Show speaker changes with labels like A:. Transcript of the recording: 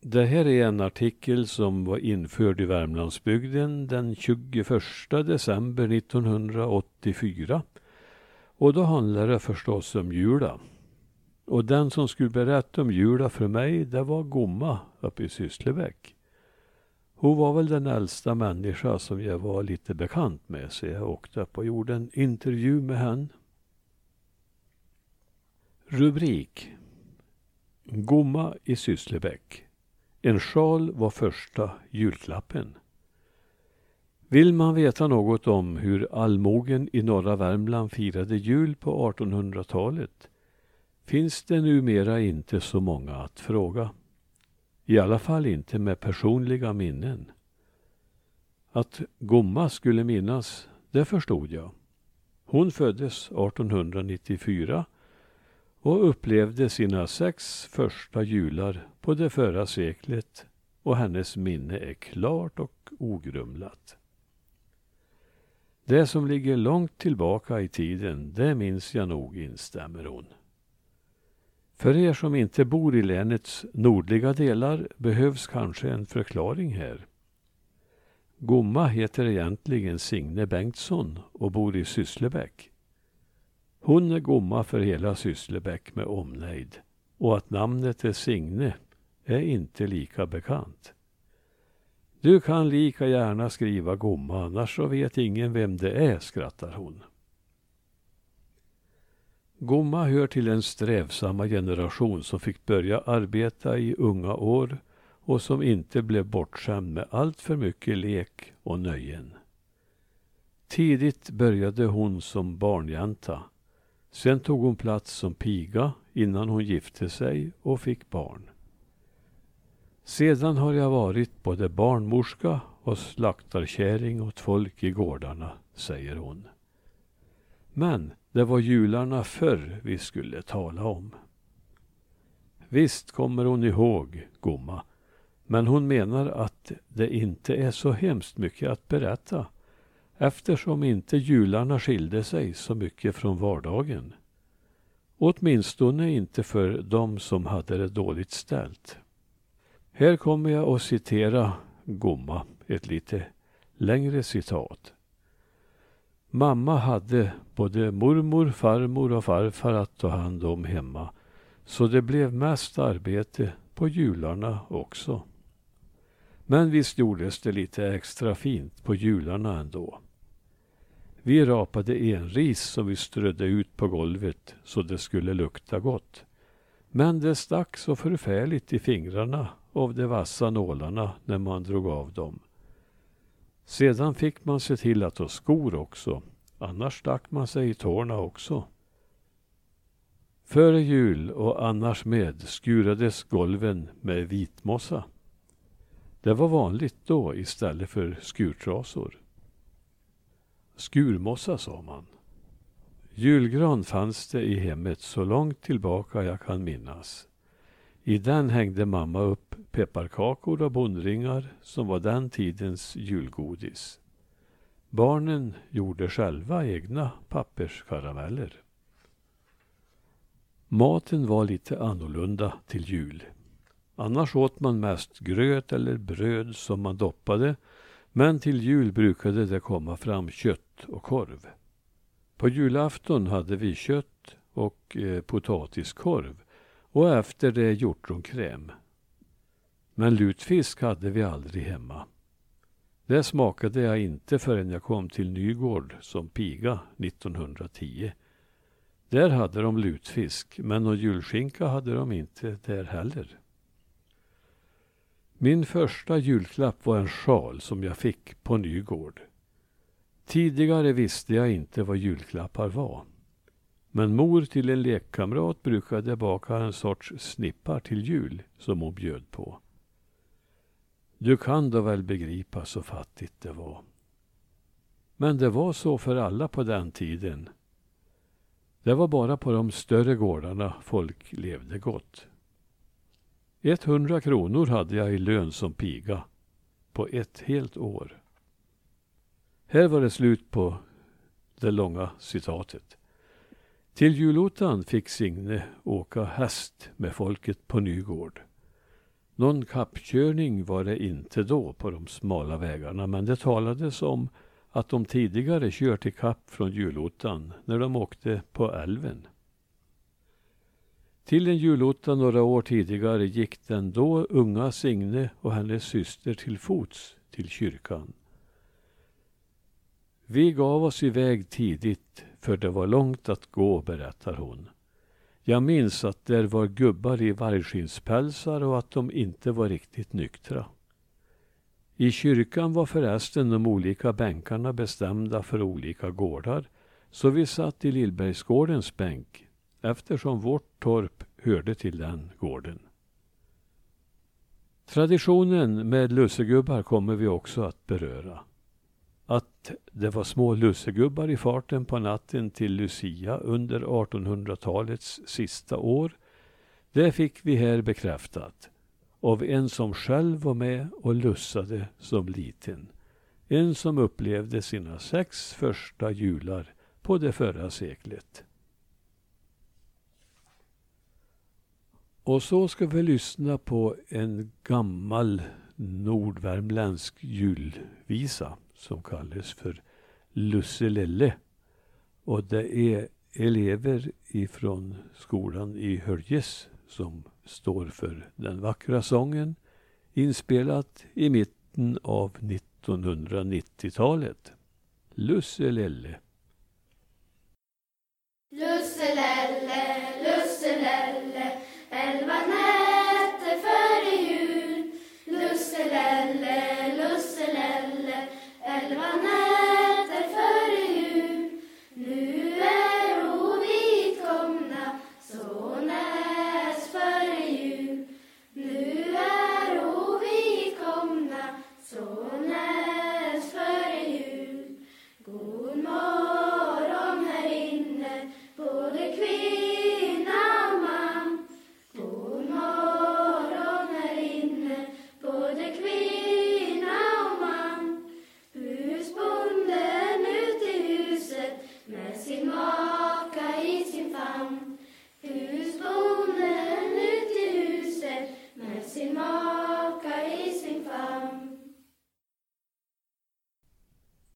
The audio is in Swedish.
A: Det här är en artikel som var införd i Värmlandsbygden den 21 december 1984. Och då handlar det förstås om Jula. Och den som skulle berätta om Jula för mig, det var Gomma uppe i Sysslebäck. Hon var väl den äldsta människa som jag var lite bekant med, så jag åkte upp och gjorde en intervju med henne. Rubrik: Gomma i Sysslebäck. En sjal var första julklappen. Vill man veta något om hur allmogen i norra Värmland firade jul på 1800-talet finns det numera inte så många att fråga. I alla fall inte med personliga minnen. Att Gomma skulle minnas, det förstod jag. Hon föddes 1894 och upplevde sina 6 första jular på det förra seklet, och hennes minne är klart och ogrumlat. Det som ligger långt tillbaka i tiden, det minns jag nog, instämmer hon. För er som inte bor i länets nordliga delar behövs kanske en förklaring här. Gomma heter egentligen Signe Bengtsson och bor i Sysslebäck. Hon är Gomma för hela Sysslebäck med omnejd, och att namnet är Signe är inte lika bekant. Du kan lika gärna skriva Gomma, annars så vet ingen vem det är, skrattar hon. Gomma hör till en strävsamma generation som fick börja arbeta i unga år och som inte blev bortskämd med allt för mycket lek och nöjen. Tidigt började hon som barnjänta. Sen tog hon plats som piga innan hon gifte sig och fick barn. Sedan har jag varit både barnmorska och slaktarkäring åt folk i gårdarna, säger hon. Men det var jularna förr vi skulle tala om. Visst kommer hon ihåg Gomma, men hon menar att det inte är så hemskt mycket att berätta, eftersom inte jularna skilde sig så mycket från vardagen. Åtminstone inte för de som hade det dåligt ställt. Här kommer jag att citera Gomma, ett lite längre citat. Mamma hade både mormor, farmor och farfar att ta hand om hemma, så det blev mest arbete på jularna också. Men visst gjordes det lite extra fint på jularna ändå. Vi rapade enris som vi strödde ut på golvet så det skulle lukta gott. Men det stack så förfärligt i fingrarna av de vassa nålarna när man drog av dem. Sedan fick man se till att ha skor också, annars stack man sig i tårna också. Före jul och annars med skurades golven med vitmossa. Det var vanligt då istället för skurtrasor. Skurmossa, sa man. Julgran fanns det i hemmet så långt tillbaka jag kan minnas. I den hängde mamma upp pepparkakor och bondringar som var den tidens julgodis. Barnen gjorde själva egna papperskarameller. Maten var lite annorlunda till jul. Annars åt man mest gröt eller bröd som man doppade, men till jul brukade det komma fram kött och korv. På julafton hade vi kött och potatiskorv och efter det hjortronkräm. Men lutfisk hade vi aldrig hemma. Det smakade jag inte förrän jag kom till Nygård som piga 1910. Där hade de lutfisk, men någon julskinka hade de inte där heller. Min första julklapp var en sjal som jag fick på Nygård. Tidigare visste jag inte vad julklappar var. Men mor till en lekkamrat brukade baka en sorts snippar till jul som hon bjöd på. Du kan då väl begripa så fattigt det var. Men det var så för alla på den tiden. Det var bara på de större gårdarna folk levde gott. 100 kronor hade jag i lön som piga på ett helt år. Här var det slut på det långa citatet. Till julottan fick Signe åka häst med folket på Nygård. Någon kappkörning var det inte då på de smala vägarna, men det talades om att de tidigare kört i kapp från julottan när de åkte på älven. Till en julotta några år tidigare gick den då unga Signe och hennes syster till fots till kyrkan. Vi gav oss iväg tidigt, för det var långt att gå, berättar hon. Jag minns att där var gubbar i vargskinnspälsar och att de inte var riktigt nyktra. I kyrkan var förresten de olika bänkarna bestämda för olika gårdar, så vi satt i Lillbergsgårdens bänk, eftersom vårt torp hörde till den gården. Traditionen med lussegubbar kommer vi också att beröra. Att det var små lussegubbar i farten på natten till Lucia under 1800-talets sista år, det fick vi här bekräftat av en som själv var med och lussade som liten. En som upplevde sina 6 första jular på det förra seklet. Och så ska vi lyssna på en gammal nordvärmländsk julvisa som kallas för Lusselelle. Och det är elever ifrån skolan i Höljes som står för den vackra sången, inspelat i mitten av 1990-talet. Lusselelle.